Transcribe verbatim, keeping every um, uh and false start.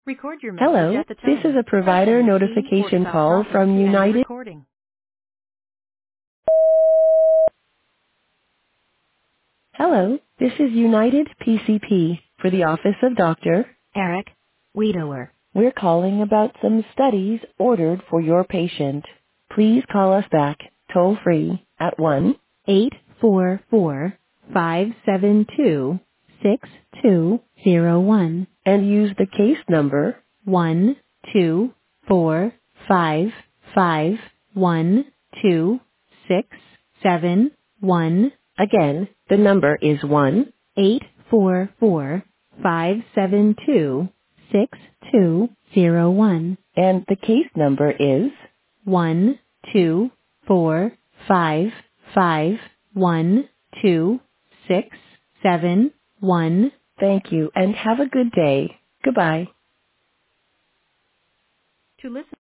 Record your message Hello, at the this is tone. a Press provider any key or notification stop call talking from to end the United. recording. Hello, this is United P C P for the office of Doctor Eric Weedower. We're calling about some studies ordered for your patient. Please call us back toll free at one eight four four, five seven two, six two zero one and use the case number one two four five five one two six seven one. Again, the number is one eight four four five seven two six two zero one, and the case number is one two four five five one two six seven one. Thank you and have a good day. Goodbye. To listen